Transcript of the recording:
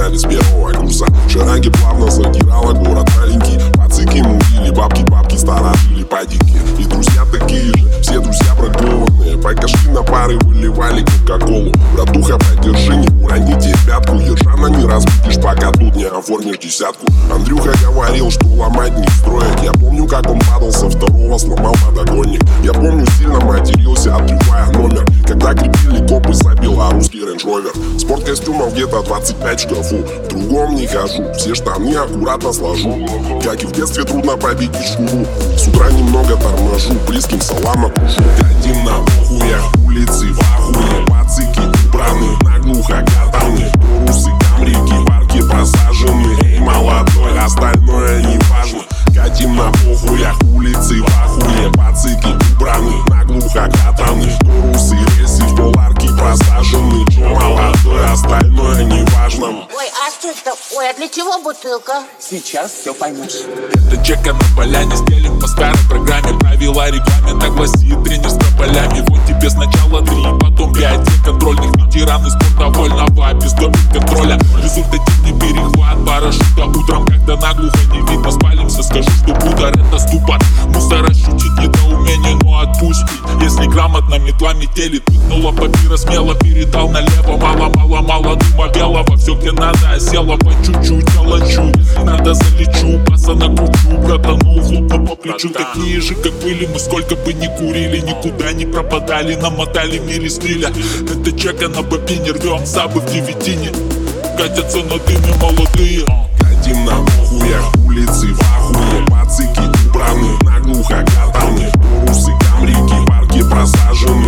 начале с первого курса. Шараги плавно задирала город маленький. Пацыки мудили, бабки сторожили падики. И друзья такие же, все друзья бракованные. Покашки на пары выливали кока-колу. Братуха, подержи, не уроните пятку. Ержана не разбудишь, пока тут не оформишь десятку. Андрюха говорил, что ломать не строить. Я помню, как он падал со второго, сломал подогонник. Я помню, сильно матерился, отрывая номер. Когда крепили копы за белорусский Range Rover. Спорткостюмов где-то 25 в шкафу. В другом не хожу, все штаны аккуратно сложу. Как и в детстве трудно победить шкуру. С утра немного торможу, близким салам окружу. Гадим на похуях, улицы в ахуе. Пацыки убраны, наглухо катаны. Турусы, камрики, парки просажены. Эй, молодой, остальное не важно. Гадим на похуях, улицы в ахуе. Пацыки убраны, наглухо катаны. Турусы, рельсы в поларки просажены. Чё, молодой, остальное не важно. Ой, а что это? Ой, а для чего бутылка? Сейчас все поймешь. Это чека на поляне, стелим по старой программе. Правила регламент, так гласит тренер с тополями. Вот тебе сначала 3, потом 5 контрольных. Ветераны спорта вольного, без доли контроля. Результативный перехват парашюта. Утром, когда наглухо не видно, спалимся. Скажу, что удар это ступор. Мусора шутить недоумение, но отпусти. Если грамотно метла метели, тыкнула папира смело, передал налево. Мало дума белого. Все где надо, осела по чуть-чуть, толочу. Надо залечу, паса накручу. Братанул, хлопну по плечу. Такие же, как были мы, сколько бы ни курили. Никуда не пропадали, намотали в мире стиля. Это чека на бобине, рвем сабы в девятине. Катятся на дыме молодые. Гадим на похуях, улицы в ахуе. Пацыки убраны, наглухо катаны. Турусы, камрики, парки просажены.